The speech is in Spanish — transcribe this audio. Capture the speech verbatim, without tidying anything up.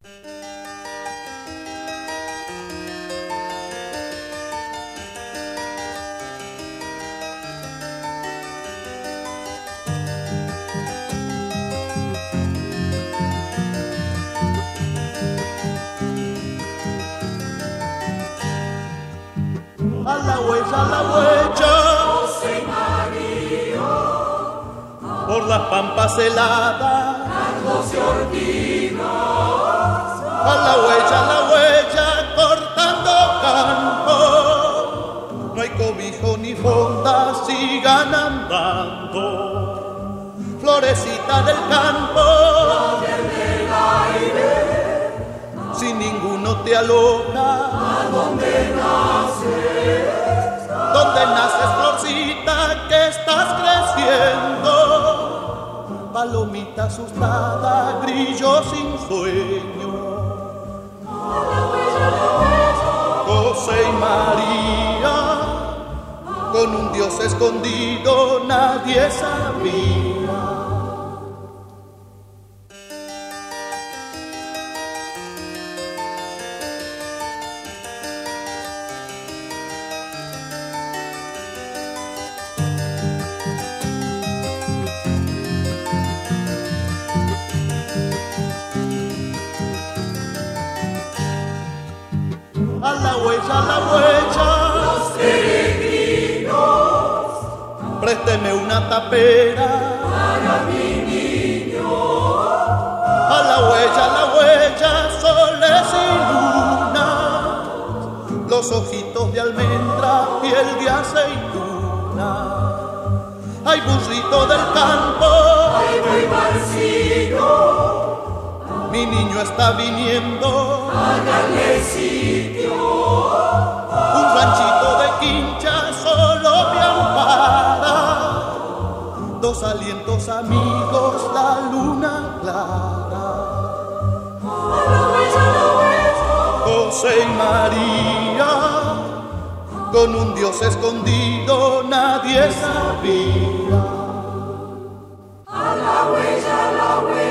A la huella, a la huella, José y María, por las pampas heladas. Carlos y Ortigas, A la huella, a la huella, cortando campo. No hay cobijo ni fonda, sigan andando. Florecita del campo, del aire, si ninguno te aloja. a donde naces, Donde naces, florcita, que estás creciendo. Palomita asustada, grillo sin sueño. José y María, con un Dios escondido, nadie sabía. A la huella, a la huella, los peregrinos, présteme una tapera. para mi niño, A la huella, a la huella, soles y luna, los ojitos de almendra, piel de aceituna. Ay, burrito del campo, ay, voy Marcino, mi niño está viniendo. háganle sitio, Un ranchito de quincha solo me ampara. Dos alientos amigos, la luna clara. José y María, con un Dios escondido, nadie sabía. a la huella, a la huella.